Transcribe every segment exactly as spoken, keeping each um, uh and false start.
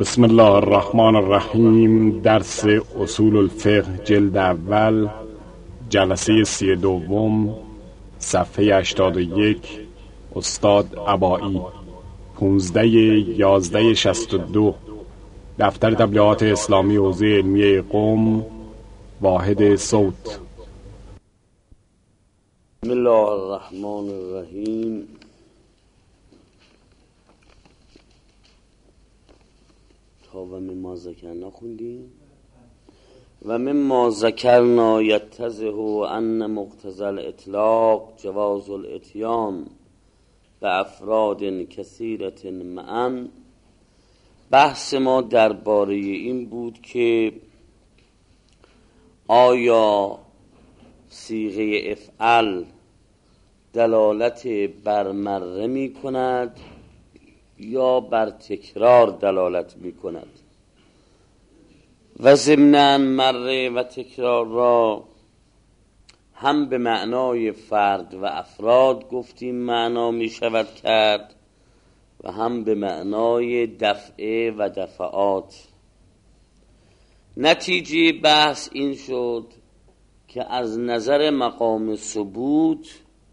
بسم الله الرحمن الرحیم. درس اصول الفقه جلد اول، جلسه سی دوم، صفحه هشتاد و یک. استاد عبایی، پونزده یازده شست و دو. دفتر تبلیغات اسلامی حوزه علمیه قم، واحد صوت. بسم الله الرحمن الرحیم. تا و مما ذکرنا خوندیم. و مما ذکرنا یتضح ان مقتضی الاطلاق جواز الاتیان به افراد کثیرة معا. بحث ما درباره این بود که آیا صیغه افعل دلالت بر مره می کند یا بر تکرار دلالت می کند؟ و ضمناً مره و تکرار را هم به معنای فرد و افراد گفتیم معنا می شود کرد و هم به معنای دفعه و دفعات. نتیجه بحث این شد که از نظر مقام ثبوت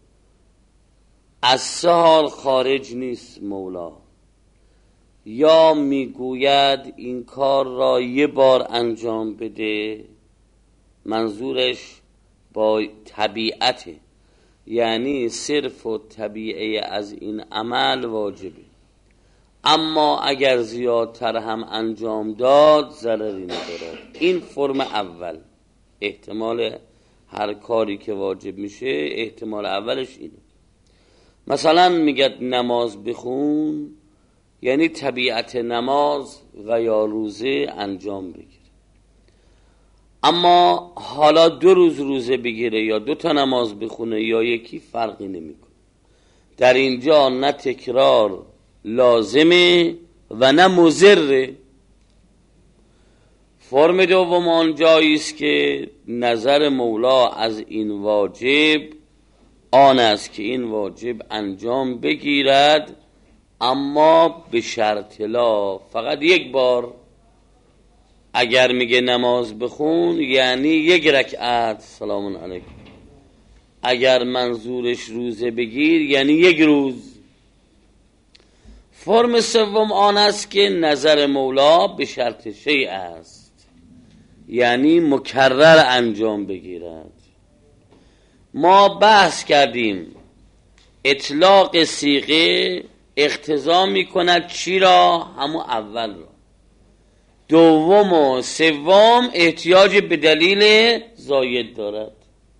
از سه حال خارج نیست مولا. یا میگوید این کار را یه بار انجام بده، منظورش با طبیعته، یعنی صرف و طبیعه از این عمل واجبه، اما اگر زیادتر هم انجام داد ضرری ندارد. این فرم اول، احتمال هر کاری که واجب میشه احتمال اولش اینه. مثلا میگه نماز بخون، یعنی طبیعت نماز و یا روزه انجام بگیره. اما حالا دو روز روزه بگیره یا دو تا نماز بخونه یا یکی، فرقی نمیکنه. در اینجا نه تکرار لازمه و نه مضره. فرم دوم آنجایی است که نظر مولا از این واجب آن است که این واجب انجام بگیرد، اما به شرط لا، فقط یک بار. اگر میگه نماز بخون یعنی یک رکعت، سلام علیکم. اگر منظورش روزه بگیر یعنی یک روز. فرم سوم آن است که نظر مولا به شرط شیء است، یعنی مکرر انجام بگیرد. ما بحث کردیم اطلاق صیغه اقتضا می کند چی را؟ همون اول را. دوم و سوم احتیاج به دلیل زاید دارد.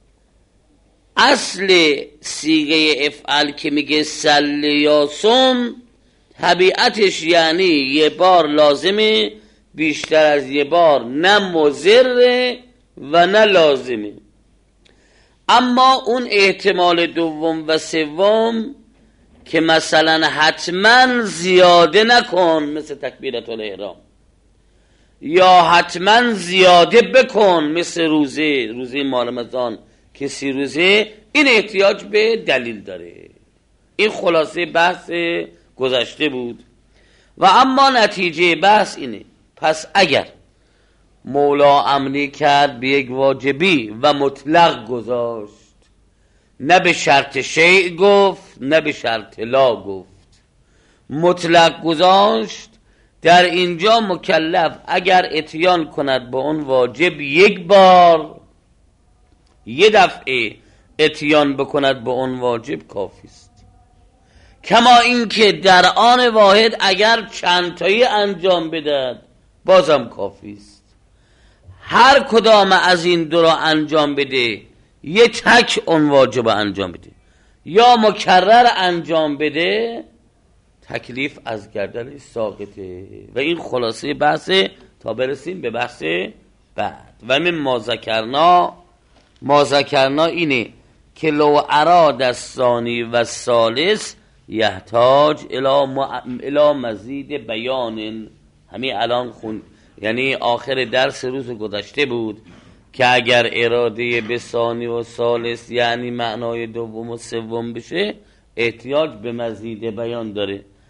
اصل صیغه افعل که میگه سل یا سم، طبیعتش یعنی یه بار لازمه، بیشتر از یه بار نه مضره و نه لازمه. اما اون احتمال دوم و سوم که مثلا حتما زیاده نکن مثل تکبیرت الاحرام، یا حتما زیاده بکن مثل روزه روزه ماه رمضان کسی روزه، این احتیاج به دلیل داره. این خلاصه بحث گذشته بود. و اما نتیجه بحث اینه، پس اگر مولا امری کرد به یک واجبی و مطلق گذاشت، نه به شرط شیء گفت نه به شرط لا گفت، مطلق گذاشت، در اینجا مکلف اگر اتیان کند با اون واجب یک بار، یه دفعه اتیان بکند با اون واجب کافی است. کما اینکه در آن واحد اگر چند تایی انجام بدهد بازم کافی است. هر کدام از این دو را انجام بده، یه تک اون واجب انجام بده یا مکرر انجام بده، تکلیف از گردن ساقطه. و این خلاصه بحثه تا برسیم به بحث بعد. و من ما ذکرنا، ما ذکرنا اینه که لو اراد الثانی و الثالث یحتاج الی مزید بیان. همین الان خون، یعنی آخر درس روز گذشته بود که اگر اراده به ثانی و ثالث یعنی معنای دوم و سوم بشه، احتیاج به مزید بیان داره.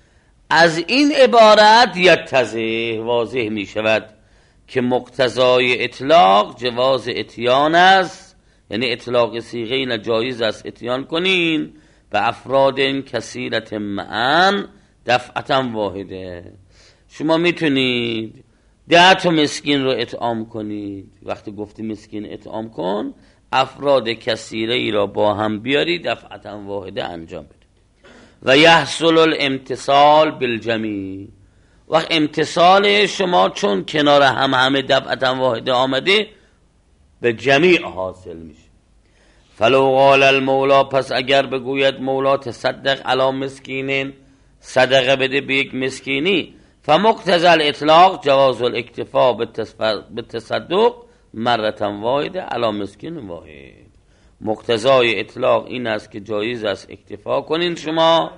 از این عبارت یتضح واضح می شود که مقتضای اطلاق جواز اتیان است، یعنی اطلاق صیغه نجایز است اتیان کنین به افراد کثیرت معن دفعتا واحده. شما میتونید ده تا مسکین رو اطعام کنید. وقتی گفتی مسکین اطعام کن، افراد کثیره ای را با هم بیاری دفعتا واحده انجام بده. و یحصل الامتصال بالجمیع، وقت امتصال شما چون کنار هم همه دفعتا واحده آمده به جمیع حاصل میشه. فلو قال المولا، پس اگر بگوید مولا تصدق علی مسکینین، صدقه بده به یک مسکینی، فمقتضی الاطلاق جواز الاکتفاء بالتصدق مرتا واحده علی مسکین واحد. مقتضای اطلاق این است که جایز است اکتفا کنین شما.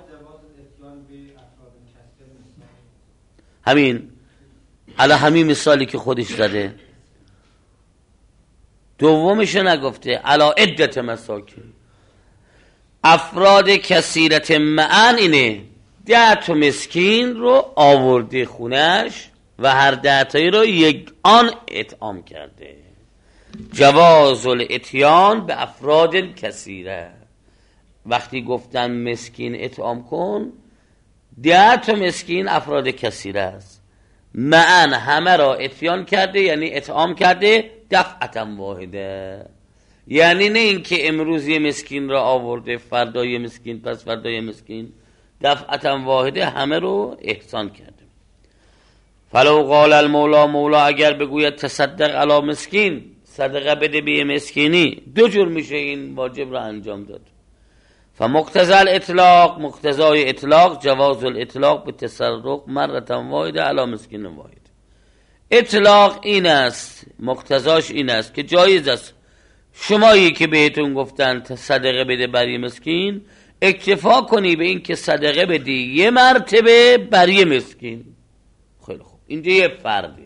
همین علی همین مثالی که خودش زده، دومش نگفته علی عدت مساکین، افراد کثیرت معن اینه ده تا مسکین رو آورده خونش و هر ده تایی رو یک آن اطعام کرده. جواز الاتیان به افراد کثیره، وقتی گفتن مسکین اطعام کن، ده تا مسکین افراد کثیره است، معن همه را اتیان کرده، یعنی اطعام کرده دفعتا واحده. یعنی نه اینکه امروز یه مسکین را آورده فردا یه مسکین پس فردا یه مسکین، دفعتا واحده همه رو احسان کرده. فلو قال المولا، مولا اگر بگوید تصدق علی مسکین، صدقه بده به مسکینی، دو جور میشه این واجب را انجام داد. فمقتضی الاطلاق، مقتضای اطلاق جواز الاطلاق به تصدق مرتا واحده علی مسکین واحد. اطلاق این است، مقتضاش این است که جایز است شمایی که بهتون گفتن صدقه بده برای مسکین، اکتفا کنی به این که صدقه بدی یه مرتبه برای مسکین. خیلی خوب، اینجا یه فرده.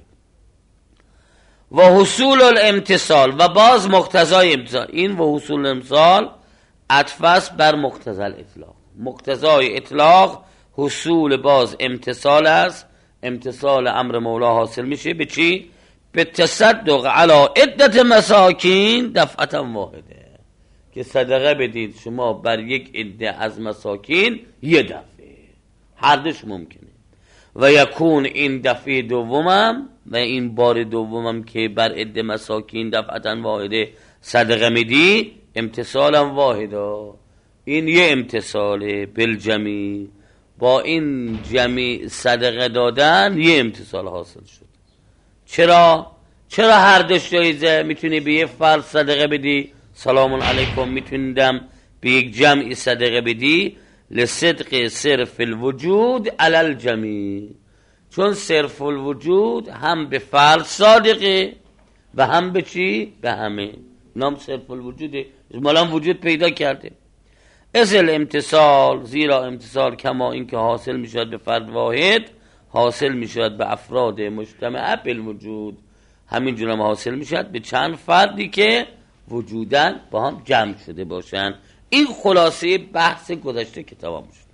و حصول الامتصال، و باز مقتضای امتصال، این و حصول الامتصال عطف بر مقتضی الاطلاق. مقتضای اطلاق حصول باز امتصال است، امتصال امر مولا حاصل میشه به چی؟ به تصدق علی عدت مساکین دفعتا واحده، که صدقه بدید شما بر یک عده از مساکین یه دفعه، هر دوش ممکنه. و یکون این دفعه دومم و این بار دومم که بر عده مساکین دفعتا واحده صدقه میدی امتصالم واحده، این یه امتصاله بالجمیع، با این جمیع صدقه دادن یه امتصال حاصل شد. چرا؟ چرا هر دوش جایزه؟ میتونی به یه فرد صدقه بدی سلام علیکم، میتونیدم به یک جمعی صدقه بدی لصدق صرف الوجود علی الجمیع، چون صرف الوجود هم به فرد صادقه و هم به چی؟ به همه. نام صرف الوجوده، مالا وجود پیدا کرده. ازل امتصال، زیرا امتصال کما این که حاصل میشود به فرد واحد حاصل میشود به افراد مجتمع بالوجود، همینجور هم حاصل میشود به چند فردی که وجودن با هم جمع شده باشن. این خلاصه بحث گذشته که تمام شد.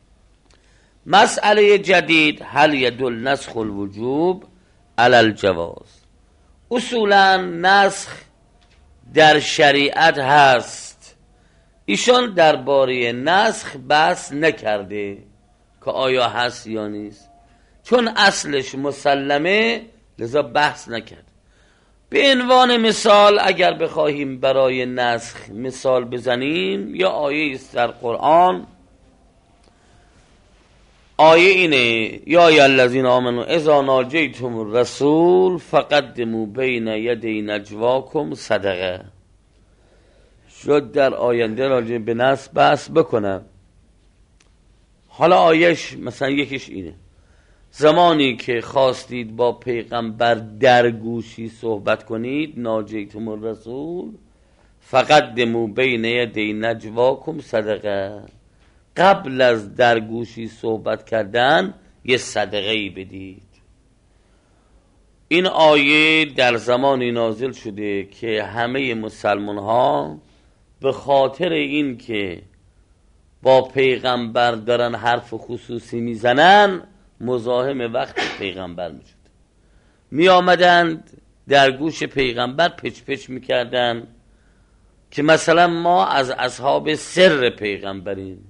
مسئله جدید، هل یدل نسخ الوجوب علی الجواز. اصولا نسخ در شریعت هست، ایشان درباره نسخ بحث نکرده که آیا هست یا نیست، چون اصلش مسلمه لذا بحث نکرد. به عنوان مثال اگر بخواهیم برای نسخ مثال بزنیم، یا آیه است در قرآن، آیه اینه یا ای الذین آمنوا اذا ناجیتم الرسول فقدموا بین یدی نجواکم صدقه. شد در آینده راجع به نسخ بحث بکنم. حالا آیش مثلا یکیش اینه، زمانی که خواستید با پیغمبر در گوشی صحبت کنید، ناجیتم الرسول فقدموا بین یدی نجواکم صدقه، قبل از در گوشی صحبت کردن یه صدقه ای بدید. این آیه در زمانی نازل شده که همه مسلمان ها به خاطر این که با پیغمبر دارن حرف خصوصی میزنن مزاحم وقت پیغمبر می شد. می آمدند در گوش پیغمبر پچ پچ می کردن که مثلا ما از اصحاب سر پیغمبریم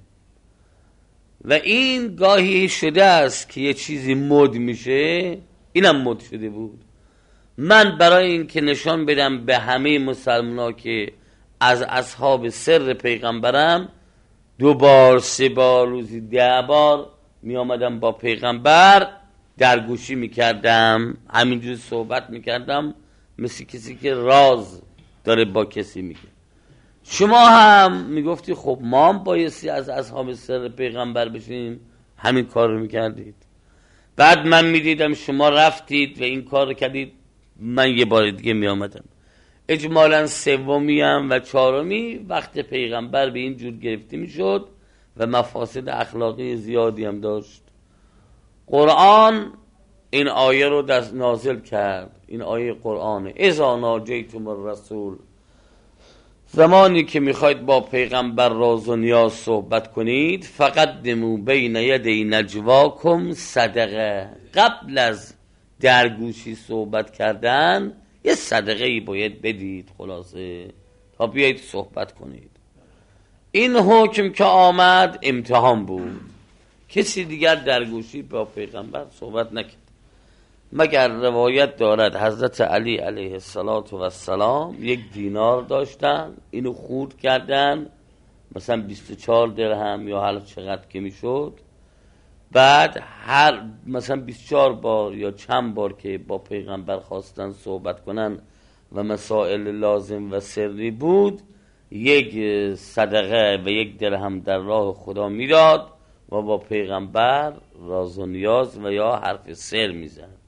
و این گاهی شده است که یه چیزی مد میشه، اینم مد شده بود. من برای این که نشان بدم به همه مسلمان‌ها که از اصحاب سر پیغمبرم، دو بار سه بار روزی ده بار می آمدم با پیغمبر درگوشی می کردم، همینجور صحبت می کردم مثل کسی که راز داره با کسی میگه. شما هم می گفتی خب ما هم بایستی از اصحاب سر پیغمبر بشیم، همین کار رو می کردید. بعد من می دیدم شما رفتید و این کار رو کردید، من یه بار دیگه می آمدم. اجمالاً سومی هم و چهارمی وقت پیغمبر به این جور گرفته می شد و مفاسد اخلاقی زیادی هم داشت. قرآن این آیه رو دست نازل کرد. این آیه قرآنه: اذا ناجیتم الرسول، زمانی که میخواید با پیغمبر راز و نیاز صحبت کنید، فقدموا بین یدی نجواکم صدقه، قبل از درگوشی صحبت کردن یه صدقه ای باید بدید خلاصه تا بیایید صحبت کنید. این حکم که آمد امتحان بود. کسی دیگر درگوشی با پیغمبر صحبت نکرد، مگر روایت دارد حضرت علی علیه السلام یک دینار داشتن، اینو خورد کردن، مثلا بیست و چهار درهم یا حالا چقدر که میشد. بعد هر مثلا بیست و چهار بار یا چند بار که با پیغمبر خواستن صحبت کنن و مسائل لازم و سری بود، یک صدقه و یک درهم در راه خدا میداد و با پیغمبر راز و نیاز و یا حرف سر میزد.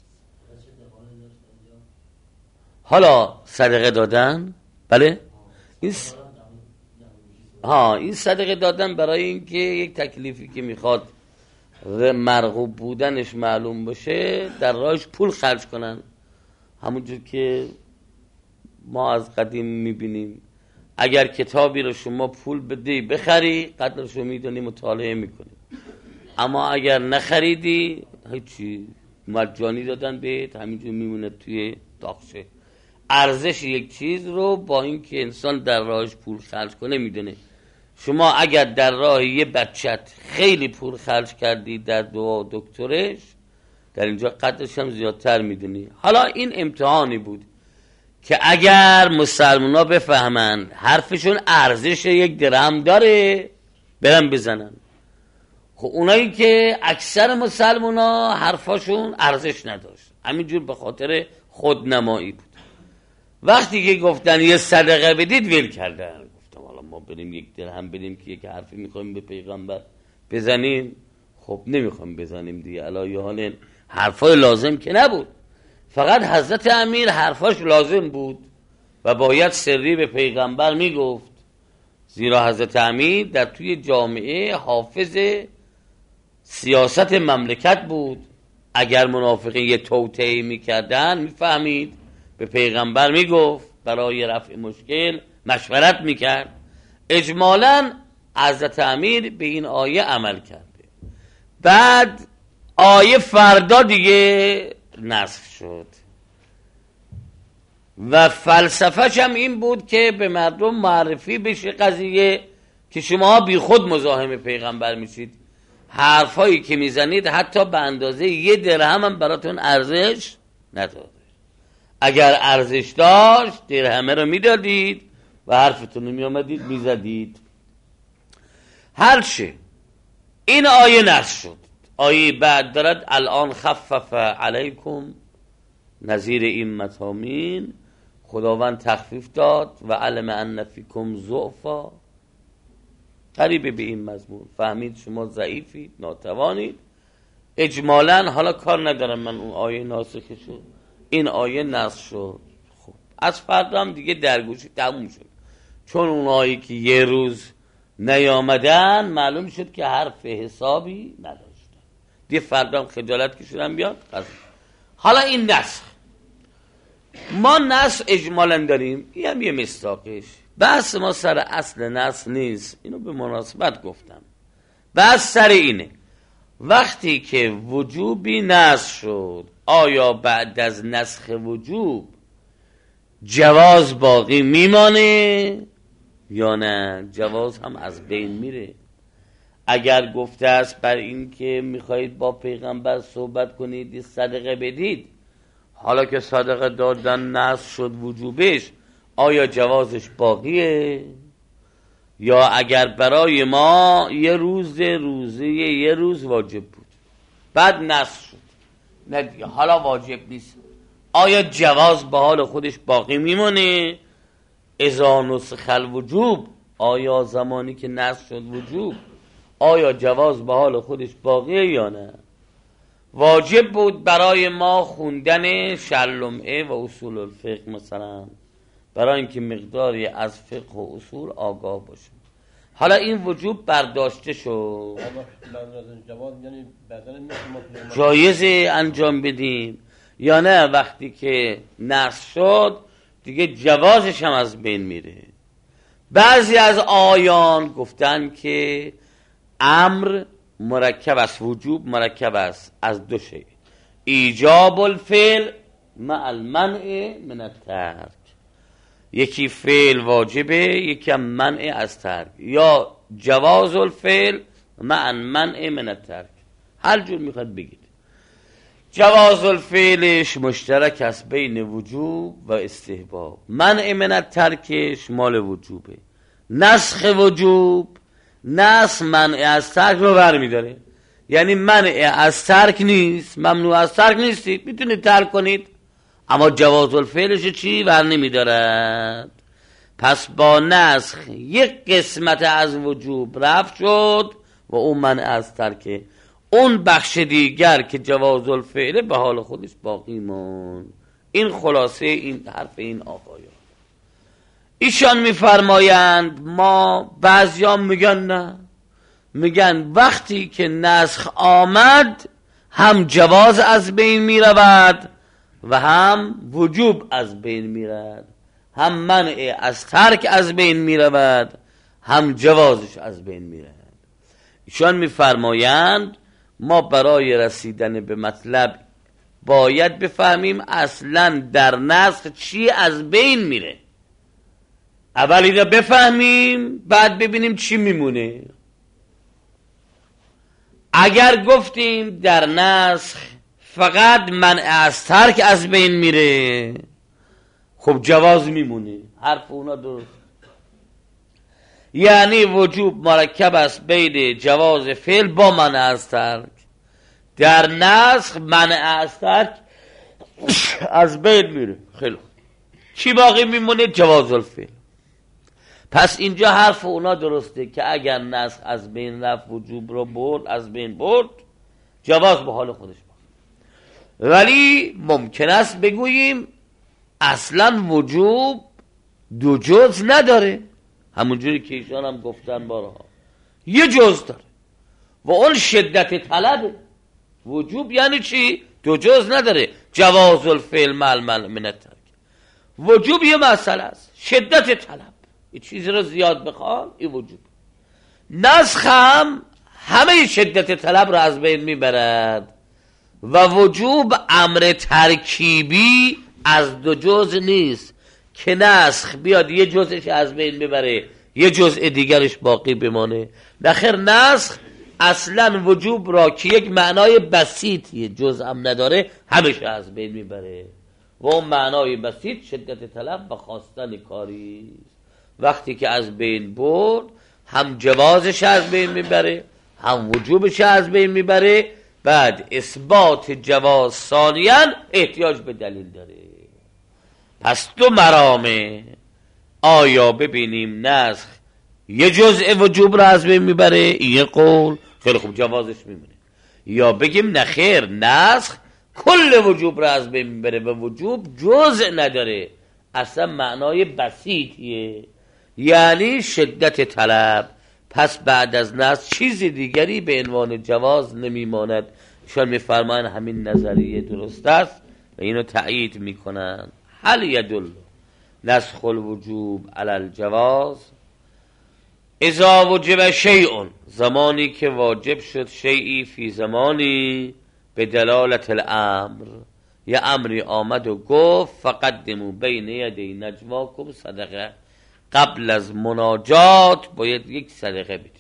حالا صدقه دادن، بله این س... ها این صدقه دادن برای اینکه یک تکلیفی که میخواد مرغوب بودنش معلوم باشه در راهش پول خرج کنن. همونجور که ما از قدیم میبینیم اگر کتابی رو شما پول بدی بخری قدرش رو میدونی مطالعه میکنی، اما اگر نخریدی هیچی، مجانی دادن بهت، همینجور میمونه توی داغچه. ارزش یک چیز رو با اینکه انسان در راهش پول خرج کنه میدونه. شما اگر در راه یه بچت خیلی پول خرج کردی در دوا دکترش، در اینجا قدرش هم زیادتر میدونی. حالا این امتحانی بود که اگر مسلمان ها بفهمن حرفشون ارزش یک درهم داره برن بزنن. خب اونایی که اکثر مسلمان ها حرفاشون ارزش نداشت، همینجور به خاطر خودنمایی بود. وقتی که گفتن یه صدقه بدید ول کردن، گفتم حالا ما بریم یک درهم بدیم که یک حرفی میخوایم به پیغمبر بزنیم. خب نمیخوایم بزنیم دیگه، علی حال حرفای لازم که نبود، فقط حضرت امیر حرفاش لازم بود و باید سری به پیغمبر میگفت، زیرا حضرت امیر در توی جامعه حافظ سیاست مملکت بود. اگر منافقین یه توطئه‌ای میکردن میفهمید، به پیغمبر میگفت، برای رفع مشکل مشورت میکرد. اجمالاً حضرت امیر به این آیه عمل کرده. بعد آیه فردا دیگه نسخ شد و فلسفه‌ش هم این بود که به مردم معرفی بشه قضیه که شما بی خود مزاحم پیغمبر میشید، حرفایی که میزنید حتی به اندازه یه درهم هم براتون ارزش نداره. اگر ارزش داشت درهمه رو میدادید و حرفتون رو میامدید میزدید. هرچه این آیه نسخ شد. آیه بعد دارد الان خفف علیکم، نظیر این مطامین، خداوند تخفیف داد و علم ان فیکم ضعفا، قریبه به این مضمون، فهمید شما ضعیفید، ناتوانید. اجمالاً حالا کار ندارم من اون آیه ناسخه شد، این آیه نسخ شد. خب از فردا هم دیگه درگوشی تموم شد، چون اون آیه که یه روز نیامدن معلوم شد که حرف حسابی نداشتن دیگه. فردا هم خجالت کشیدن بیاد. حالا این نسخ، ما نسخ اجمالاً داریم، این هم یه مصداقش. بحث ما سر اصل نسخ نیست، اینو به مناسبت گفتم. بحث سر اینه وقتی که وجوبی نسخ شد، آیا بعد از نسخ وجوب جواز باقی میمانه یا نه؟ جواز هم از بین میره. اگر گفته است بر این که میخواهید با پیغمبر صحبت کنید صدقه بدید، حالا که صدقه دادن نسخ شد وجوبش، آیا جوازش باقیه؟ یا اگر برای ما یه روز روزه یه روز واجب بود بعد نسخ شد، نه دیگه حالا واجب نیست، آیا جواز به حال خودش باقی میمونه؟ اذا نسخ الوجوب، آیا زمانی که نسخ شد وجوب، آیا جواز به حال خودش باقیه یا نه؟ واجب بود برای ما خوندن شلمعه و اصول الفقه مثلا، برای اینکه مقداری از فقه و اصول آگاه باشیم. حالا این وجوب برداشته شد، جایزه انجام بدیم یا نه؟ وقتی که نسخ شد دیگه جوازش هم از بین میره. بعضی از آیان گفتن که امر مرکب است، وجوب مرکب است از دو شی، ایجاب الفعل مع المنع من الترک، یکی فعل واجبه یکی هم منع از ترک، یا جواز الفعل مع المنع من الترک، هر جور میخواد بگید. جواز الفعلش مشترک است بین وجوب و استحباب، منع من الترکش مال وجوبه. نسخ وجوب نسخ منع از ترک رو برمیداره، یعنی منع از ترک نیست، ممنوع از ترک نیستید، میتونید ترک کنید، اما جواز الفعلش چی بر نمیدارد. پس با نسخ یک قسمت از وجوب رفت شد و اون منع از ترک، اون بخش دیگر که جواز الفعل به حال خودش باقی مون. این خلاصه این حرف این آقایان. ایشان میفرمایند ما بعضیان میگن نه، میگن وقتی که نسخ آمد هم جواز از بین میرود و هم وجوب از بین میرود، هم منع از ترک از بین میرود هم جوازش از بین میرود. ایشان میفرمایند ما برای رسیدن به مطلب باید بفهمیم اصلا در نسخ چی از بین میره، اول اینو بفهمیم بعد ببینیم چی میمونه. اگر گفتیم در نسخ فقط منع از ترک از بین میره، خب جواز میمونه، حرف اونا درست، یعنی وجوب مرکب است بین جواز فعل با منع از ترک. در نسخ منع از ترک از بین میره، خیلی چی باقی میمونه؟ جواز الفعل. پس اینجا حرف اونا درسته که اگر نسخ از بین رفت وجوب رو برد از بین برد، جواز به حال خودش برد. ولی ممکن است بگوییم اصلا وجوب دو جز نداره، همونجوری که ایشان هم گفتن بارها، یه جز داره و اون شدت طلبه. وجوب یعنی چی؟ دو جز نداره، جواز الفعل مع المنع من الترک. وجوب یه مسئله است، شدت طلب، یه چیزی رو زیاد بخوام این وجوب. نسخ هم همه شدت طلب رو از بین میبرد و وجوب امر ترکیبی از دو جز نیست که نسخ بیاد یه جزش از بین ببره یه جزء دیگرش باقی بمانه. نخیر، نسخ اصلا وجوب را که یک معنای بسیطیه، جزء هم نداره، همیشه از بین میبره و اون معنای بسیط شدت طلب و خواستن کاری. وقتی که از بین برد هم جوازش از بین میبره هم وجوبش از بین میبره. بعد اثبات جواز ثانیاً احتیاج به دلیل داره. پس دو مرامه، آیا ببینیم نسخ یه جزء وجوب را از بین میبره، یه قول خیلی خوب جوازش میمونه، یا بگیم نخیر نسخ کل وجوب را از بین میبره و وجوب جزء نداره، اصلا معنای بسیطیه یعنی شدت طلب. پس بعد از نسخ چیز دیگری به عنوان جواز نمیماند. ایشان میفرمایند همین نظریه درست است و اینو تأیید میکنند. هل یدل نسخ الوجوب علی الجواز اذا وجب شیء زمانی که واجب شد شیئی فی زمانی به دلالت الامر، یه امری آمد و گفت فقدموا بین یدی نجواکم صدقه، قبل از مناجات باید یک صدقه بدید.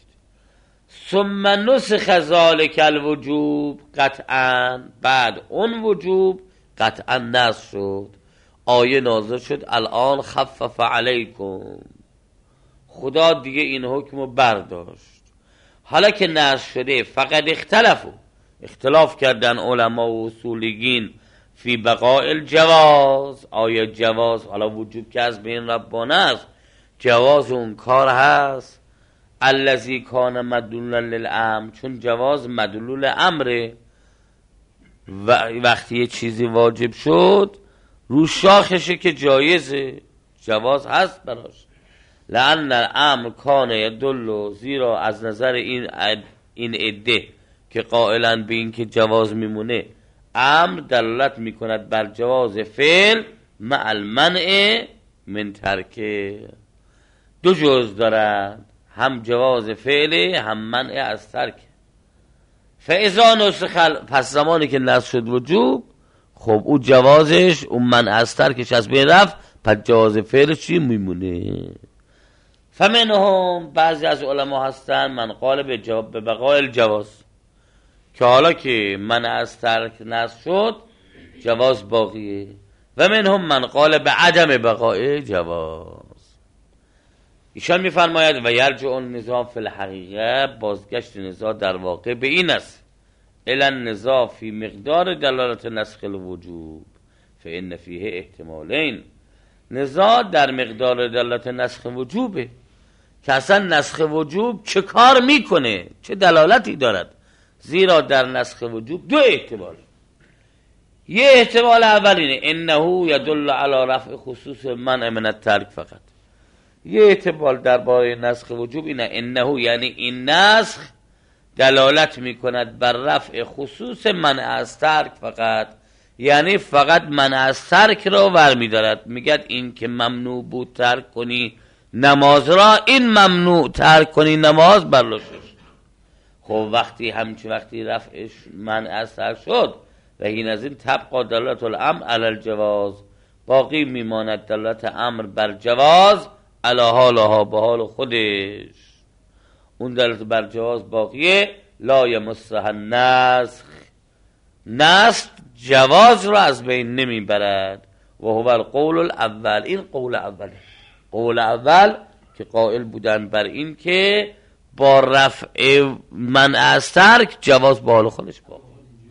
ثم نسخ ذلک الوجوب قطعا، بعد اون وجوب قطعا نسخ شد، آیه نازل شد الان خفف علیکم، خدا دیگه این حکم رو برداشت. حالا که نسخ شده فقط اختلفو، اختلاف کردن علما و اصولیین فی بقاء الجواز، آیا جواز، حالا وجوب که از بین ربانه است، جواز اون کار هست الذی کان مدلولا للامر، چون جواز مدلول امره و وقتی یه چیزی واجب شد رو شاخشه که جایزه، جواز هست براش. لأن الامر کان یدل، زیرا از نظر این این عده که قائلن به این که جواز میمونه، امر دلالت میکند بر جواز فعل مع المنع من ترکه، دو جز دارند، هم جواز فعله هم منع از ترک. فاذا نسخ، پس زمانی که نسخ شد وجوب، خب او جوازش اون منع از ترکش از بین رفت، پس جواز فعلش چی میمونه؟ فمنهم، بعضی از علما هستن من قال به جواب به بقاء الجواز، که حالا که منع از ترک نسخ شد جواز باقیه، و منهم من قال به عدم بقاء جواز. ایشان میفرماید و یرجع النزاع فی الحقیقه، بازگشت نزاع در واقع به این است، الی النزاع فی مقدار دلالت نسخ الوجوب فان فیه احتمالین، نزاع در مقدار دلالت نسخ وجوبه که اصلا نسخ وجوب چه کار میکنه، چه دلالتی دارد، زیرا در نسخ وجوب دو احتمال، یه احتمال اول اینه انه یدل علی رفع خصوص منع من الترک فقط، یه احتمال درباره نسخ وجوب اینه انه یعنی این نسخ دلالت میکند بر رفع خصوص منع از ترک فقط، یعنی فقط منع از ترک را ورمی دارد، میگد این که ممنوع بود ترک کنی نماز را، این ممنوع ترک کنی نماز برلاشش. خب وقتی همچی وقتی رفعش منع از ترک شد و این از این تبقا دلالت الامر علی الجواز، باقی میماند دلالت امر بر جواز علی حالها، به حال خودش، اون دلالت بر جواز باقیه. لا یمسها النسخ، نسخ جواز را از بین نمیبرد. و هو القول الاول، این قول اول، قول اول که قائل بودن بر این که با رفع منع از ترک جواز با حال خودش باقی.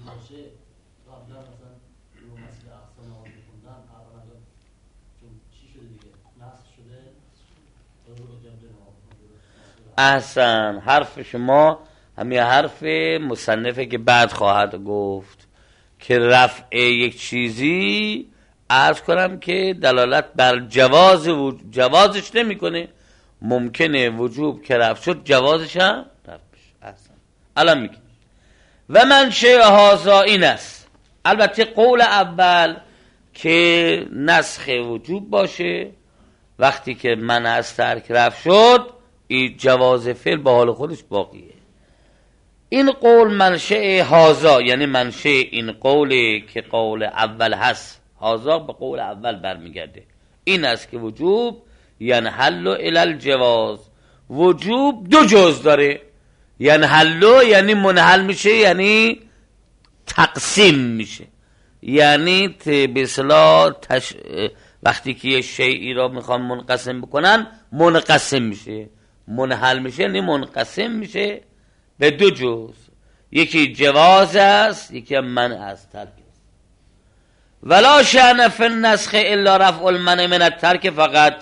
احسن، حرف شما همین حرف مصنفه که بعد خواهد گفت که رفع یک چیزی عرض کنم که دلالت بر جواز و جوازش نمی کنه، ممکنه وجوب که رفع شد جوازش هم رفع بشه. احسن، الان میگه و منشأ هذا این است، البته قول اول که نسخ وجوب باشه وقتی که منع از ترک رفع شد، این جواز فعل با حال خودش باقیه. این قول منشأ هذا یعنی منشأ این قوله که قول اول هست، هذا به قول اول برمیگرده، این است که وجوب ینحل الی الجواز، وجوب دو جز داره، ینحل یعنی منحل میشه، یعنی تقسیم میشه، یعنی به اصطلاح تش... وقتی که یه شیئی را میخوان منقسم بکنن منقسم میشه، منحل میشه یعنی منقسم میشه به دو جز، یکی جواز است یکی منع از ترک است. ولا شأن فی النسخ الا رفع المنع من الترک، فقط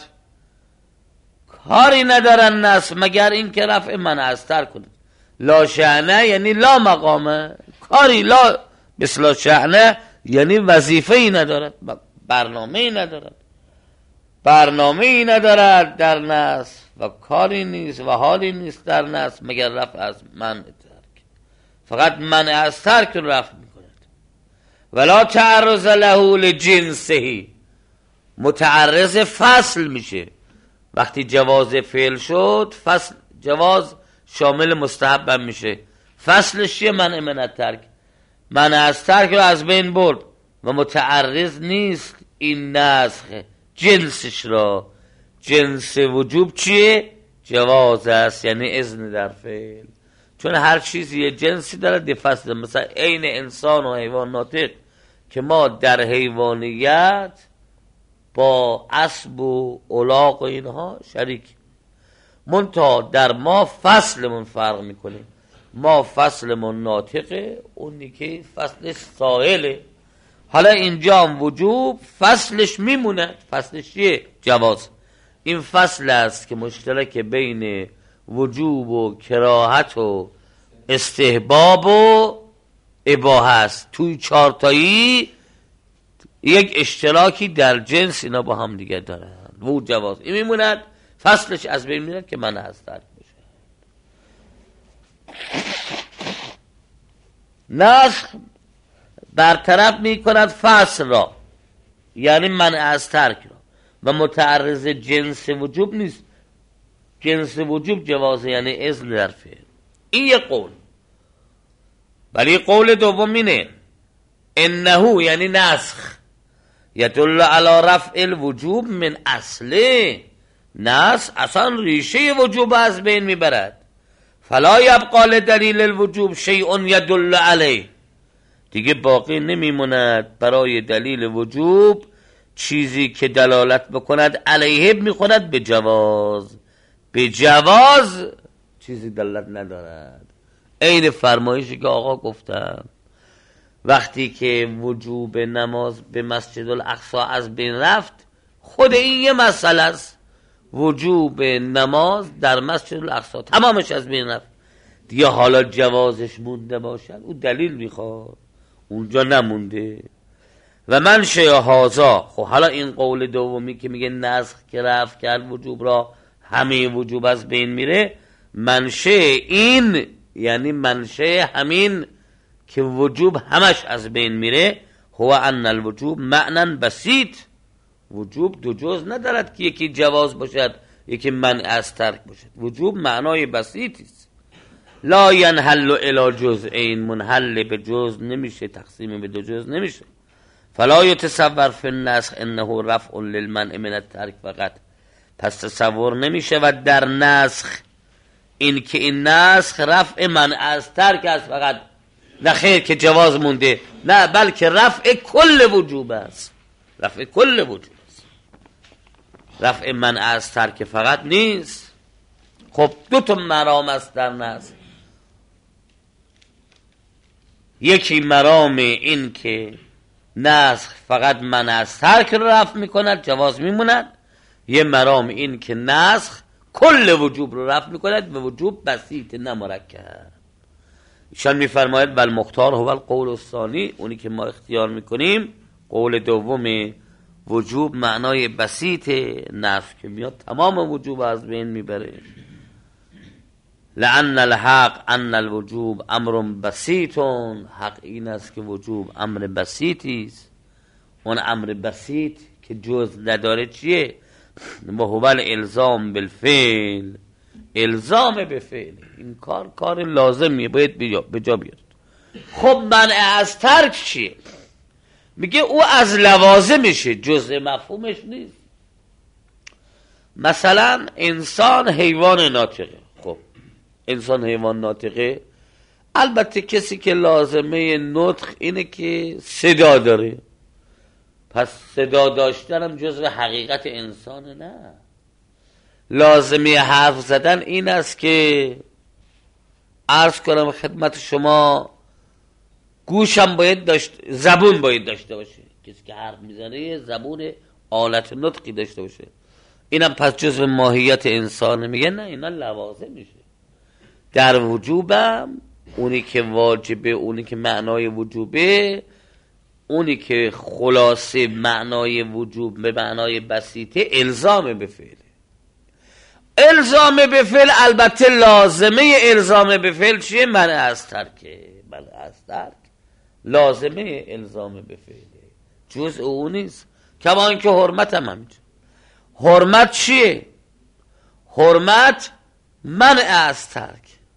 کاری ندارن نسخ مگر این که رفع منع از ترک کنه. لا شأن یعنی لا مقامه، کاری لا مثل شأن یعنی وظیفه ای ندارد، برنامه ای ندارد، برنامه ای ندارد در نسخ و کاری نیست و حالی نیست در نسخ مگر رفع از منع ترک، فقط منع از ترک رفع میکند. ولا تعرض له لجنسه، متعرض فصل میشه، وقتی جواز فعل شد فصل جواز شامل مستحب هم میشه. فصلش چیه؟ منع من الترک، منع از ترک رو از بین برد و متعرض نیست این نسخ جنسش را. جنس وجوب چیه؟ جواز است، یعنی اذن در فعل، چون هر چیزی یه جنسی داره دی فصل. مثلا عین انسان و حیوان ناطق که ما در حیوانیت با اسب و الاغ و اینها شریک، منتها در ما فصلمون فرق میکنه. ما فصلمون ناطقه، اونی که فصلش سائله. حالا اینجا هم وجوب فصلش میمونه. فصلش چیه؟ جواز. این فصل است که مشترک بین وجوب و کراهت و استحباب و اباحه است. توی چارتایی یک اشتراکی در جنس اینا با هم دیگه دارن. و جواز این میموند، فصلش از بین میرد که منع از ترک بشه. نسخ برطرف میکند فصل را، یعنی منع از ترک را، و متعرض جنس وجوب نیست. جنس وجوب جواز، یعنی اذن در فعل. این یک قول. ولی قول دوم اینه انه، یعنی نسخ، یدل علی رفع الوجوب من اصله. نسخ اصلا ریشه وجوب از بین میبرد. فلا یبقى لدلیل الوجوب شیء یدل علیه، دیگه باقی نمیموند برای دلیل وجوب چیزی که دلالت بکند علیه، میخوند به جواز. به جواز چیزی دلالت ندارد. عین فرمایشی که آقا گفتم، وقتی که وجوب نماز به مسجد الاقصی از بین رفت، خود این یه مسئله است. وجوب نماز در مسجد الاقصی تمامش از بین رفت، دیگه حالا جوازش مونده باشد، او دلیل میخواد، اونجا نمونده. و من شیهازا، خب حالا این قول دومی که میگه نسخ که رفت کرد وجوب را، همه وجوب از بین میره. منشه این، یعنی منشه همین که وجوب همش از بین میره، هو ان الوجوب معنی بسیط. وجوب دو جز ندارد که یکی جواز باشد یکی منع از ترک باشد. وجوب معنای بسیطی است. لا ینحل الی جزئین، منحل به جز نمیشه، تقسیم به دو جز نمیشه. فلا یتصور فی النسخ انه رفع للمنع من الترک فقط، پس تصور نمیشه و در نسخ این که این نسخ رفع منع از ترک است فقط. نه خیر که جواز مونده، نه، بلکه رفع کل وجوب است. رفع کل وجوب است، رفع منع از ترک فقط نیست. خب دو تا مرام است در نسخ. یکی مرام این که نسخ فقط منع از ترک رو رفع میکند، جواز میموند. یه مرام این که نسخ کل وجوب رو رفع میکند، به وجوب بسیط نه مرکب. ایشان میفرماید بل مختار هو القول الثانی، اونی که ما اختیار میکنیم قول دوم، وجوب معنای بسیط، نفع که میاد تمام وجوب از بین میبره. لأن الحق ان الوجوب امر بسیط، حق این است که وجوب امر بسیطی است. اون امر بسیط که جز نداره چیه؟ و هو الالزام بالفعل، الزام به فعل. این کار کار لازمیه، باید به جا بیاد. خب منع از ترک چیه؟ میگه او از لوازمشه، جزء مفهومش نیست. مثلا انسان حیوان ناطقه. خب انسان حیوان ناطقه، البته کسی که لازمه نطق اینه که صدا داره، پس صدا داشتن هم جزء حقیقت انسانه. نه، لازمه حرف زدن این است که عرض کنم خدمت شما، گوشم باید داشت، زبون باید داشته باشه. کسی که حرف میزنه زبون آلت نطقی داشته باشه. اینم پس جزء ماهیت انسانه. میگه نه، اینا لوازم میشه. در وجوبم اونی که واجبه، اونی که معنای وجوبه، اونی که خلاصه معنای وجوب به معنای بسیطه، الزام به فعل. الزام به فعل البته لازمه الزام به فعل چیه؟ منع از ترک. منع از ترک لازمه الزام به فعل، جزء اون نیست. کما اینکه حرمت هم همینجا. حرمت چیه؟ حرمت منع از ترک.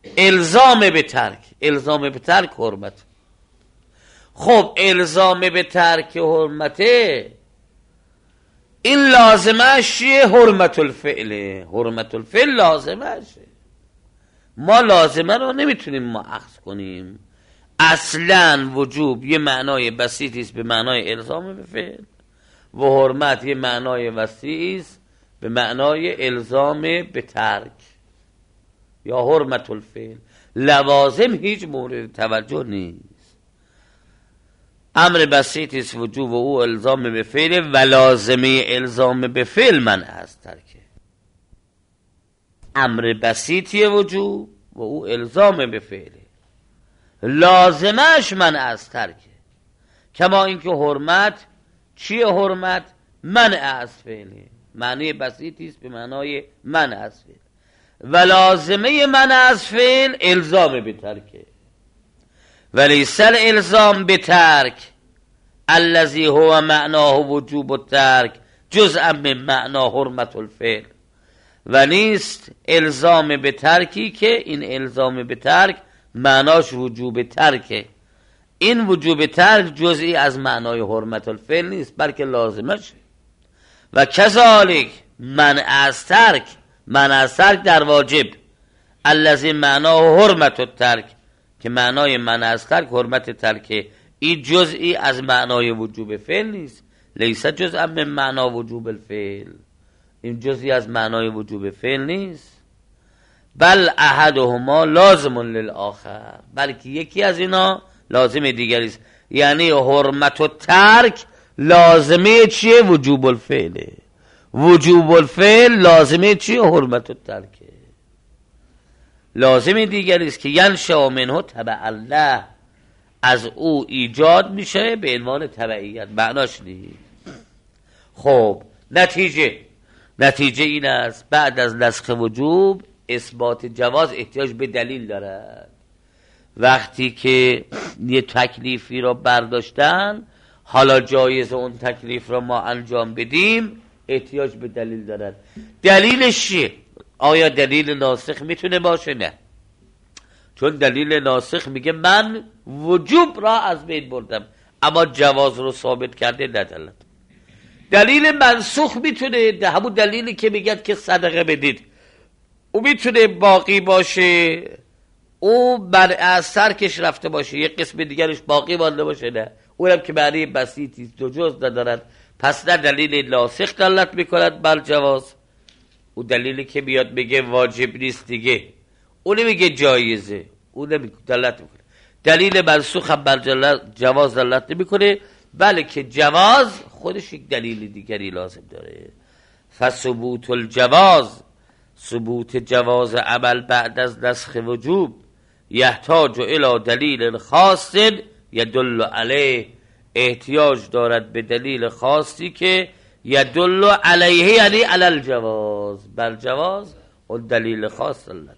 الزام به ترک، الزام به ترک حرمت. خب الزام به ترک حرمته، این لازمش چیه؟ حرمت الفعل. حرمت الفعل لازمشه. ما لازمه رو نمیتونیم ما اخذ کنیم. اصلا وجوب یه معنای بسیطی است به معنای الزام به فعل و حرمت یه معنای وسیعی است به معنای الزام به ترک یا حرمت الفعل. لوازم هیچ مورد توجه نیست. امر بسیطی است وجوب و او الزام به فعل و لازمه الزام به فعل منع از ترکه. امر بسیطی وجوب و او الزام به فعله، لازمش منع از ترکه. کما اینکه حرمت چیه؟ حرمت منع از فعله، معنی بسیطی است به معنای منع از فعل و لازمه منع از فعل الزام به ترکه. ولیس الالزام به ترک الذی هو معناه وجوب الترک جزءا من معنا حرمت الفعل، و نیست الزام به ترکی که این الزام به ترک معناش وجوب ترکه. این وجوب ترک جزئی از معنای حرمت الفعل نیست بلکه لازمشه. و کذالک منع از ترک، منع از ترک در واجب الذی معناه حرمت الترک که معنای منع از ترک حرمت ترکه، این جزئی از معنای وجوب فعل نیست. لیس جزءا من معنا وجوب الفعل، این جزئی از معنای وجوب فعل نیست. بل احدهما لازم للآخر، بلکه یکی از اینا لازم دیگری است. یعنی حرمت و ترک لازمه چیه؟ وجوب الفعله. وجوب الفعل لازمه چیه؟ حرمت و ترکه. لازم دیگری است که ینشأ منه تبع الله، از او ایجاد میشه به عنوان تبعیت، معناش نیست. خب نتیجه نتیجه این است بعد از نسخ وجوب اثبات جواز احتیاج به دلیل دارد. وقتی که یه تکلیفی را برداشتن، حالا جایز اون تکلیف را ما انجام بدیم، احتیاج به دلیل دارد. دلیلش چیه؟ آیا دلیل ناسخ میتونه باشه؟ نه، چون دلیل ناسخ میگه من وجوب را از بین بردم اما جواز رو ثابت کرده ندارد. دلیل منسوخ میتونه، همون دلیلی که میگه که صدقه بدید، او میتونه باقی باشه، او بر از ترکش رفته باشه، یک قسم دیگرش باقی مانده باشه. نه، اونم که معنی بسیطی دو جز ندارد. پس نه دلیل ناسخ دلالت میکند بر جواز، او دلیلی که بیاد میگه واجب نیست دیگه، اون نمیگه جایزه، اون نمیگه دلالت میکنه. دلیل منسوخ هم بر جواز دلالت نمیکنه، بلکه جواز خودش یک دلیل دیگری لازم داره. فثبوت الجواز، ثبوت جواز عمل بعد از نسخ وجوب، یحتاج الی دلیل خاص یدل علیه، احتیاج دارد به دلیل خاصی که یدل علیه یعنی علی الجواز، بر جواز اون دلیل خاص دلالت.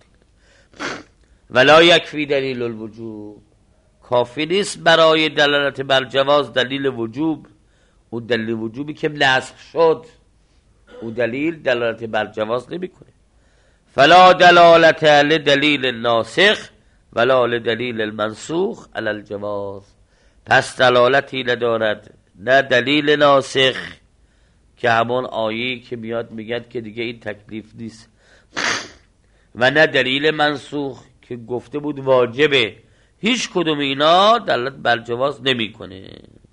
ولا یکفی دلیل الوجوب، کافی نیست برای دلالت بر جواز دلیل وجوب. او دلیل وجوبی که نسخ شد، او دلیل دلالت بر جواز نمیکنه. فلا دلالت لدلیل ناسخ ولا لدلیل المنسوخ علی الجواز، پس دلالتی ندارد نه دلیل ناسخ که همون آیه‌ای که میاد میگه که دیگه این تکلیف نیست، و نه دلیل منسوخ که گفته بود واجبه. هیچ کدوم اینا دلالت بر جواز نمیکنه.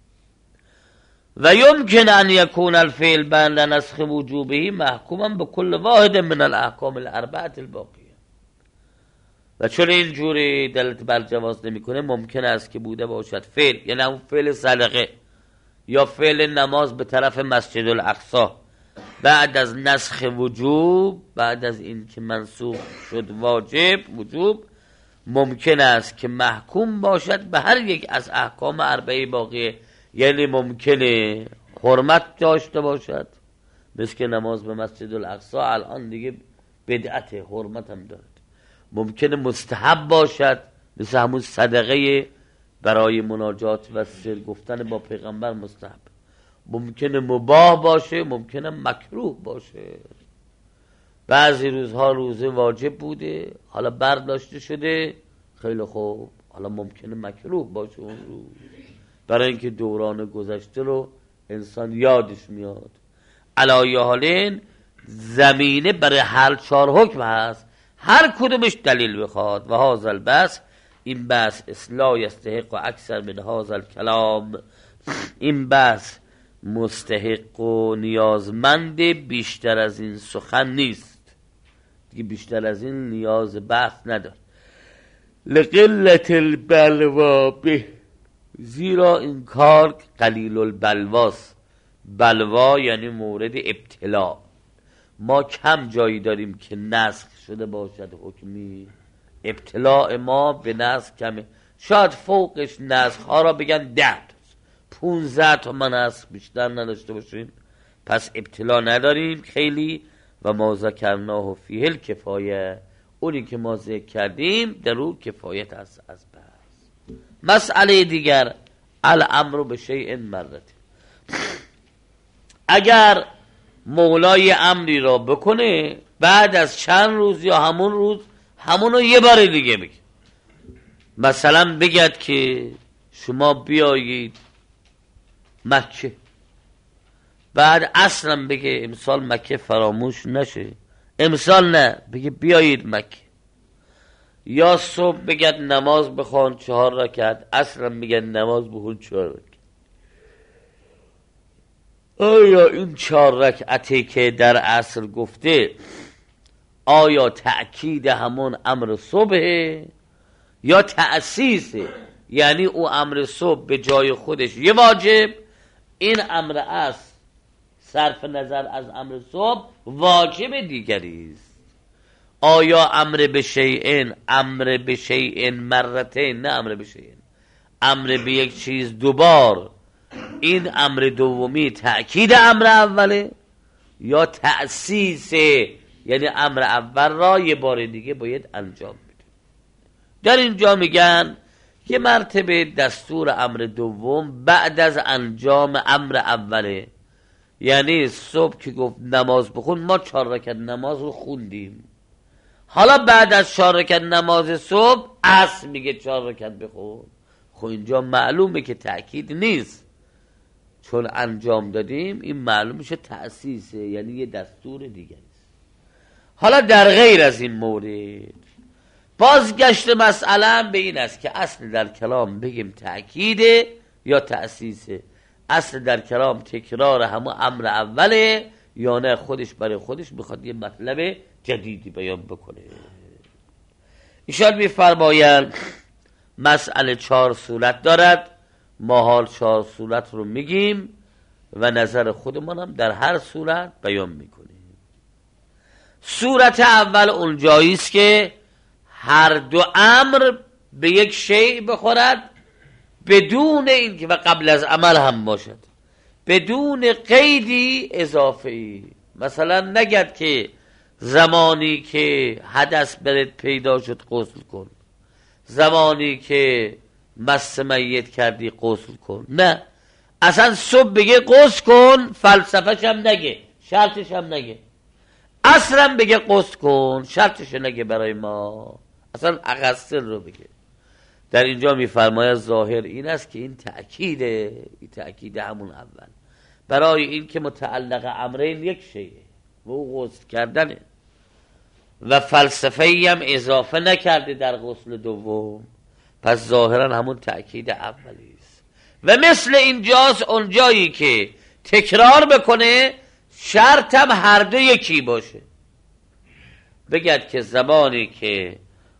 و یمکن ان یکون الفعل بعد نسخ وجوبه محکوما بكل واحد من الاحکام الاربعه الباقیه، و چون اینجوری دلالت بر جواز نمیکنه ممکن است که بوده باشد فعل، یعنی اون فعل صدقه یا فعل نماز به طرف مسجد الاقصی بعد از نسخ وجوب، بعد از این که منسوخ شد واجب وجوب، ممکن است که محکوم باشد به هر یک از احکام اربعه باقیه. یعنی ممکنه حرمت داشته باشد، مثل که نماز به مسجد الاقصی الان دیگه بدعت، حرمت هم دارد. ممکنه مستحب باشد، مثل همون صدقه برای مناجات و سر گفتن با پیغمبر مستحب. ممکنه مباح باشه، ممکنه مکروه باشه. بعضی روزها روزه واجب بوده، حالا برداشته شده، خیلی خوب، حالا ممکنه مکروه باشه اون روز، برای اینکه دوران گذشته رو انسان یادش میاد. علی حالین زمینه برای هر چهار حکم هست، هر کدومش دلیل بخواد. و هذا البس، این بس اصلاح یستحق و اکثر من هذا الکلام، این بس مستحق و نیازمند بیشتر از این سخن نیست دیگه، بیشتر از این نیاز بحث نداره. لقلت البلوا به، زیرا این کار قلیل البلواست. بلوا یعنی مورد ابتلا، ما کم جایی داریم که نسخ شده باشد حکمی، ابتلاع ما به نسخ کمه، شاید فوقش نسخ ها را بگن ده پونزده تا من نسخ بیشتر نداشته باشیم، پس ابتلا نداریم خیلی. و ما ذکرناه فیه الکفایه، اونی که ما ذکر کردیم در اون کفایت است از بس. مسئله دیگر، الامر به شیء مرته، اگر مولای امری را بکنه بعد از چند روز یا همون روز همونو یه بار دیگه بگه، مثلا بگد که شما بیایید مکه، بعد اصلا بگه امسال مکه فراموش نشه، امسال نه، بگه بیایید مکه. یا صبح بگد نماز بخوان چهار رکعت، اصلا بگن نماز بخون چهار رکعت. آیا این چهار رکعتی که در عصر گفته آیا تأکید همون امر صبحه یا تأسیسه؟ یعنی او امر صبح به جای خودش یه واجب، این امر عصر صرف نظر از امر صبح واجب دیگری است. آیا امر به شیئن، امر به شیئن مرتين، نه امر به شیئن، امر به یک چیز دوبار، این امر دومی تأکید امر اوله یا تأسیسه، یعنی امر اول را یه بار دیگه باید انجام بده. در اینجا میگن یه مرتبه دستور امر دوم بعد از انجام امر اوله، یعنی صبح که گفت نماز بخون، ما چهار رکعت نماز رو خوندیم، حالا بعد از چهار رکعت نماز صبح عصر میگه چهار رکعت بخون. خب اینجا معلومه که تأکید نیست، چون انجام دادیم، این معلوم میشه تأسیسه، یعنی یه دستور دیگه است. حالا در غیر از این مورد بازگشت مسئله به این است که اصل در کلام بگیم تأکیده یا تأسیسه، اصل در کلام تکرار همون امر اوله یا نه خودش برای خودش میخواد یه مطلب جدیدی بیان بکنه. ایشان میفرمایند مسئله چهار صورت دارد، ما حال چهار صورت رو میگیم و نظر خودمان هم در هر صورت بیان میکنیم. صورت اول اونجایی است که هر دو امر به یک شیء بخورد بدون اینکه و قبل از عمل هم باشد، بدون قیدی اضافه ای. مثلا نگد که زمانی که حدث برات پیدا شد غسل کن، زمانی که مس میت کردی غسل کن، نه، اصلا صبح بگه غسل کن، فلسفه‌ش هم نگه، شرطش هم نگه، اصلا بگه غسل کن، شرطش نگه برای ما، اصلا اقصر رو بگه. در اینجا میفرماید ظاهر این است که این تأکیده، این تأکید همون اول برای این که متعلق امرین یک شیء و او غسل کردنه و فلسفه‌ای هم اضافه نکرده در غسل دوم، پس ظاهرا همون تأکید اولی است. و مثل اینجاست اونجایی که تکرار بکنه شرط هم هر دو یکی باشه، بگد که زمانی که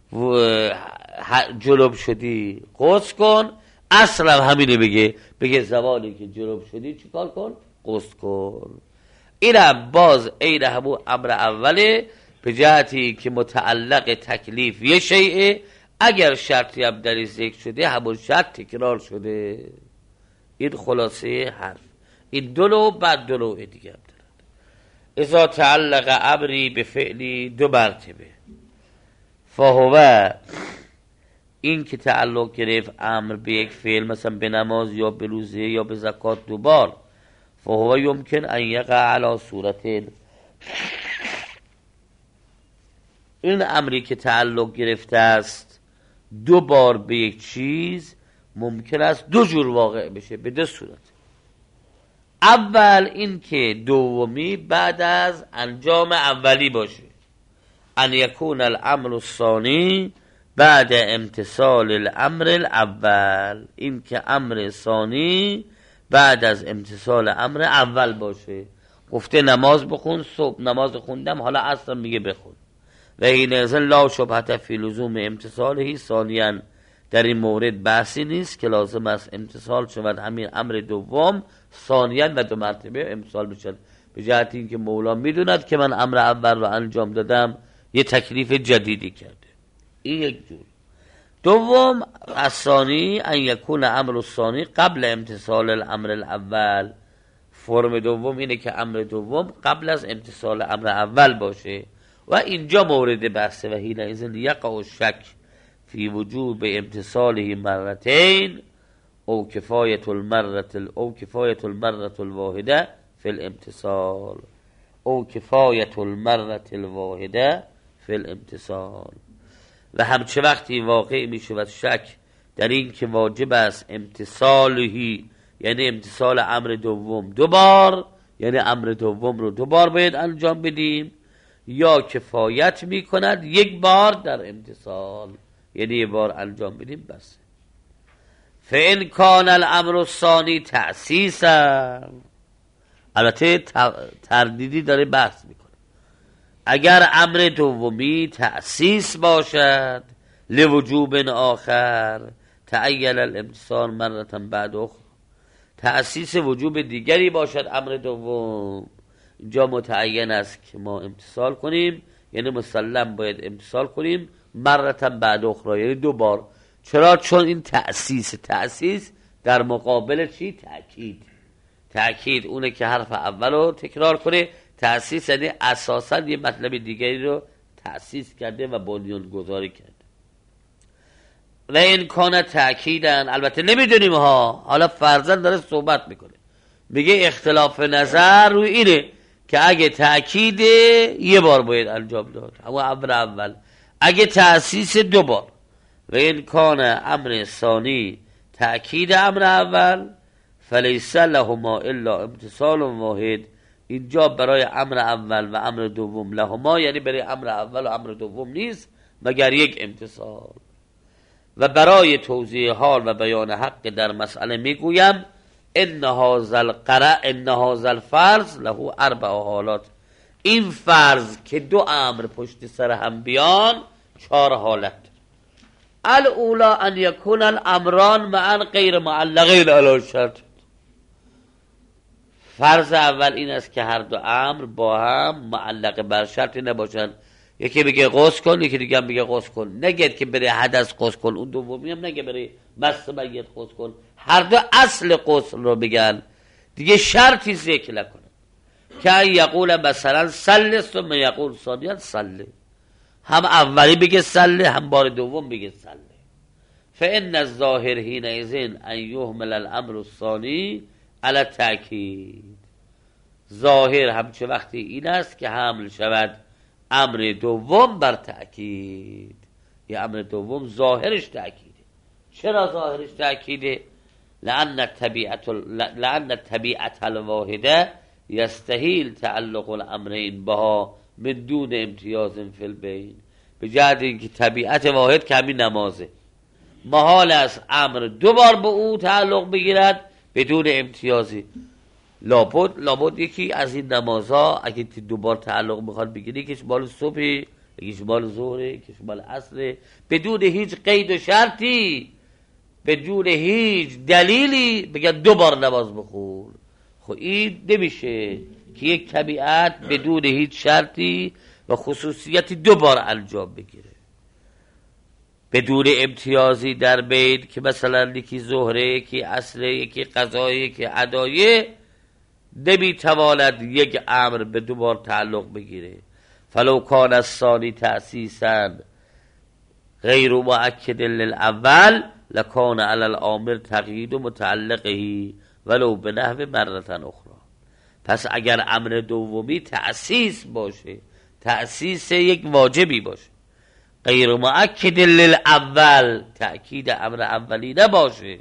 جلوب شدی غسل کن، اصلا همینه بگه، بگه زمانی که جلوب شدی چیکار کن؟ غسل کن. اینم باز عین همون امر اوله به جهتی که متعلق تکلیف یه شیء، اگر شرطی هم در ذکر شده همون شرط تکرار شده. این خلاصه حرف. این دو نوع بعد دو نوع دیگه هم دارد. اذا تعلق امری به فعلی دو مرتبه، فهو این که تعلق گرفت امر به یک فعل، مثلا به نماز یا به روزه یا به زکات دوبار، فهو یمکن ان یقع علی صورت این امری که تعلق گرفته است دو بار به یک چیز ممکن است دو جور واقع بشه، به دو صورت. اول این که دومی بعد از انجام اولی باشه، ان یکون الامر الثانی بعد امتثال الامر الاول، این که امر ثانی بعد از امتثال امر اول باشه. گفته نماز بخون، صبح نماز خوندم، حالا عصر میگه بخون. و این ازن لا شبهت فی لزوم امتثالهی ثانیاً، در این مورد بحثی نیست که لازم است امتثال شود همین امر دوم ثانیاً و دو مرتبه امتثال بشد، به جهت این که مولا میدوند که من امر اول رو انجام دادم یه تکلیف جدیدی کرده. این یک جور. دوم الثانی ان یکون امر الثانی قبل امتثال الامر الاول، فرم دوم اینه که امر دوم قبل از امتثال امر اول باشه و اینجا مورد بحثه. و حینئذ یقع الشک فی وجوب امتثاله مرتين او کفایت المرت او کفایت المرت الواحده فی الامتثال او کفایت المرت الواحده فی الامتثال. و همچه وقتی واقع می شود شک در این که واجب است امتثالهی، یعنی امتثال امر دوم دوبار، یعنی امر دوم رو دوبار باید انجام بدیم، یا کفایت می کند یک بار در امتثال، یعنی یک بار انجام بدیم بس. فإن کان الامر الثانی تأسیسا، البته تردیدی داره بحث میکنه، اگر امر دومی تأسیس باشد لوجوب آخر تعین الامتثال مرتا بعد اخرى، تأسیس وجوب دیگری باشد امر دوم، اینجا متعین است که ما امتثال کنیم، یعنی مسلم باید امتثال کنیم مرتا بعد اخرى، یعنی دو بار. چرا؟ چون این تأسیس تأسیس در مقابل چی؟ تأکید. تأکید اونه که حرف اول رو تکرار کنه. تأسیس یعنی اساسا یه مطلب دیگری رو تأسیس کرده و بنیان گذاری کرده. و این کانه تأکیدن، البته نمیدونیم ها، حالا فرضاً داره صحبت میکنه، میگه اختلاف نظر روی اینه که اگه تأکیده یه بار باید انجام داد، اما امر اول. اگه تأسیس دو بار. و این کانه امر ثانی تأکید امر اول فلیس لهما الا امتثال واحد، اینجا برای امر اول و امر دوم لهما، یعنی برای امر اول و امر دوم نیست مگر یک امتثال. و برای توضیح حال و بیان حق در مسئله میگویم ان هذا القرع ان هذا الفرض له اربع حالات، این فرض که دو امر پشت سر هم بیان چهار حالت. الاولا ان یکون الامران معا غیر معلقین علی شرط، فرض اول این است که هر دو امر با هم معلق بر شرطی نباشند. یکی بگه غسل کن، یکی دیگه هم بگه غسل کن، نگید که بره حدث غسل کن، اون دومی هم نگه بره مس میت غسل کن، هر دو اصل غسل رو بگن، دیگه شرطی ذکر نکنه که یقول مثلا صلی ثم یقول ثانیا صلی، هم اولی بگه صلی هم بار دوم بگه صلی. فان الظاهر حینئذ ان یهمل الامر الثانی علی تأکید، ظاهر همچه وقتی این است که حمل شود امر دوم بر تأکید. یه امر دوم ظاهرش تأکیده. چرا ظاهرش تأکیده؟ لأن الطبیعت لأن الطبیعت الواحده یستحیل تعلق الامرین بها من دون امتیاز فی البین، به جهت اینکه طبیعت واحد که همین نمازه، محال است امر دو بار به او تعلق بگیرد بدون امتیازی. لابد لابد یکی از این نمازها اگه دوبار تعلق میخواد بگیره، یکیش مال صبح، یکیش مال ظهر، یکیش مال عصر، بدون هیچ قید و شرطی، بدون هیچ دلیلی بگه دوبار نماز بخون. خب این نمیشه که یک طبیعت بدون هیچ شرطی و خصوصیتی دوبار انجام بگیره بدون امتیازی در بین، که مثلا یکی ظهره، یکی عصر، یکی قضایی، یکی ادایه، نمیتواند یک امر به دو بار تعلق بگیره. فلو کان الثانی تأسیسا غیر مؤکد للاول لکان علی الامر تقیید متعلقه ولو به نحو مرتا اخرى. پس اگر امر دومی تأسیس باشه، تأسیس یک واجبی باشه، غیر مؤکد للاول، تأکید امر اولی نباشه،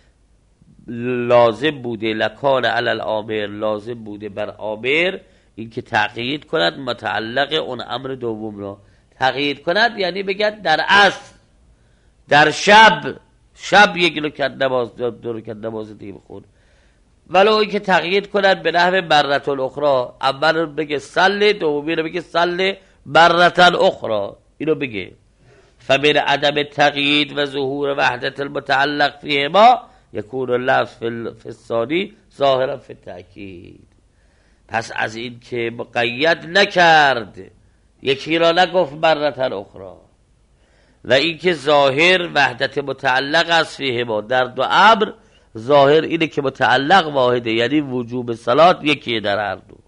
لازم بوده لکان علی الامر، لازم بوده بر آمر این که تقیید کند متعلق اون امر دوم را. تقیید کند یعنی بگد در اصل در شب شب یک رکعت نماز دو رکعت نماز دیگه بخون، ولو این که تقیید کند به نحو مرة الاخرى، اول بگه صلی، دومی رو بگه صلی مرة اخرى، اینو بگه. فمن عدم تقیید و ظهور وحدت المتعلق فیهما یکون اللفظ فی الثانی ظاهرا فی التأکید. پس از این که مقید نکرد، یکی را نگفت مرة اخرى، و این که ظاهر وحدت متعلق است فیهما، در دو امر ظاهر اینه که متعلق واحده، یعنی وجوب صلات یکی در هر دو.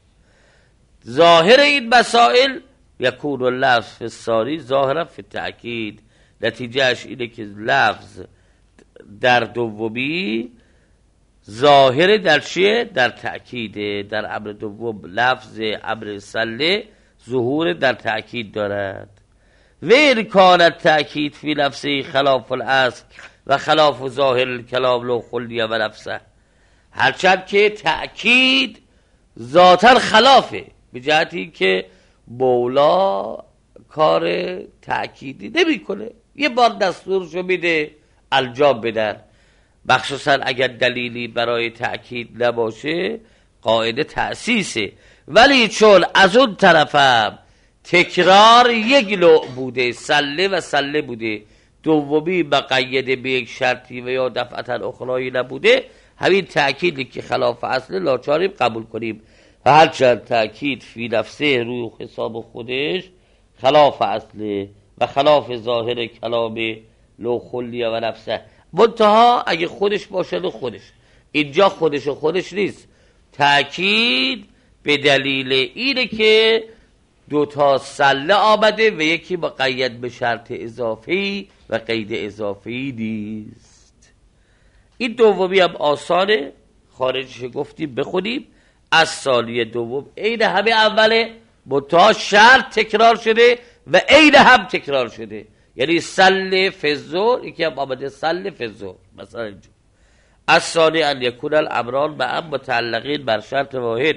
ظاهر این مسائل یکون اللفظ فی الثانی ظاهرا فی التأکید، نتیجهش اینه که لفظ در دومی ظاهر در چیه؟ در تأکیده. در امر دوم لفظ امر صلی ظهور در تأکید دارد. و این کانت تأکید فی نفسه خلاف الاصل و خلاف ظاهر الکلام لو خلی و نفسه، هرچند که تأکید ذاتاً خلافه، به جهتی که مولا کار تأکیدی نمی کنه، یه بار دستورشو میده انجام بدن، مخصوصا اگر دلیلی برای تأکید نباشه قاعده تأسیسه. ولی چون از اون طرفم تکرار یک نوع بوده، سله و سله بوده، دومی مقید به یک شرطی و یا دفعتا اخرایی نبوده، همین تأکیدی که خلاف اصل لاچاریم قبول کنیم. و هرچند تأکید فی نفسه روی حساب خودش خلاف اصله و خلاف ظاهر کلام لو خلیه و نفسه، منتها اگه خودش باشه لو خودش، اینجا خودش و خودش نیست. تأکید به دلیل اینه که دوتا سله آمده و یکی مقید به شرط اضافی و قید اضافی نیست. این دومی هم آسانه، خارجش گفتیم بخونیم. از ثانیه دوم عین همه اوله، منتها شرط تکرار شده و عین هم تکرار شده، یعنی سل فزور، یکی هم آمده سل فزور. مثلا اینجا از ثانیه ان یکون الامران با ام متعلقین بر شرط واحد،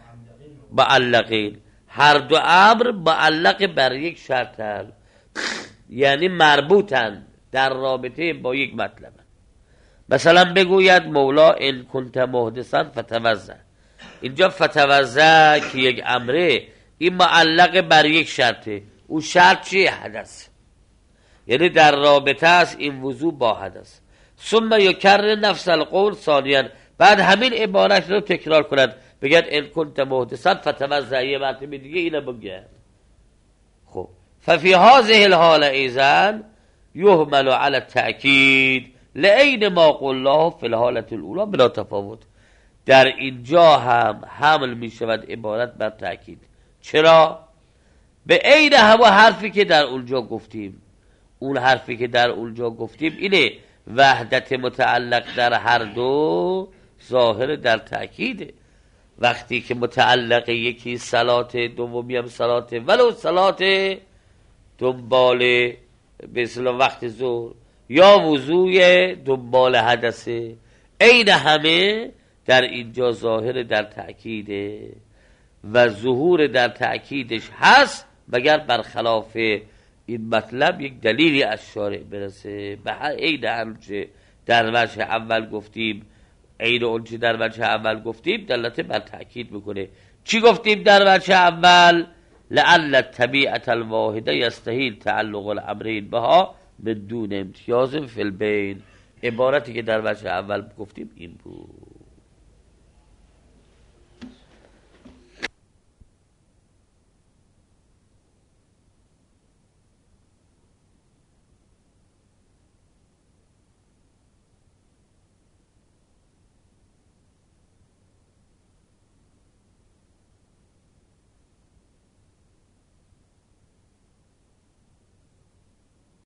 معلقین، هر دو امر معلق بر یک شرط هست، یعنی مربوطن در رابطه با یک مطلب. مثلا بگوید مولا ان کنت محدثا فتوضا، اینجا فتوضا که یک امره، این معلق بر یک شرطه. اون شرط چیه؟ حدث، یعنی در رابطه است این وضو با حدث. ثم یکرر نفس القول ثانیا، بعد همین عبارت رو تکرار کنند، بگید ان کنت محدثا فتوضا، یه مرتبه دیگه اینو بگه. خب ففی هذه الحاله ایضا یهمل علی التأکید لعین ما قلناه فی الحاله الاولى بلا تفاوت. در اینجا هم حمل می شود عبارت بر تأکید. چرا؟ به عین همه حرفی که در اونجا گفتیم. اون حرفی که در اونجا گفتیم اینه، وحدت متعلق در هر دو ظاهر در تأکیده. وقتی که متعلق یکی صلات، دومی هم صلات، ولو صلات دنبال به اصطلاح وقت ظهر یا وضوی دنبال حدثه، عین همه در اینجا ظاهر در تأکیده و ظهور در تأکیدش هست، مگر برخلاف این مطلب یک دلیلی از شارع برسه. به عین آنچه در وجه اول گفتیم، عین آنچه در وجه اول گفتیم دلالت بر تأکید میکنه. چی گفتیم در وجه اول؟ لعل الطبیعة الواحده یستحیل تعلق الامرین بها بدون امتیاز فی البین. عبارتی که در وجه اول گفتیم این بود.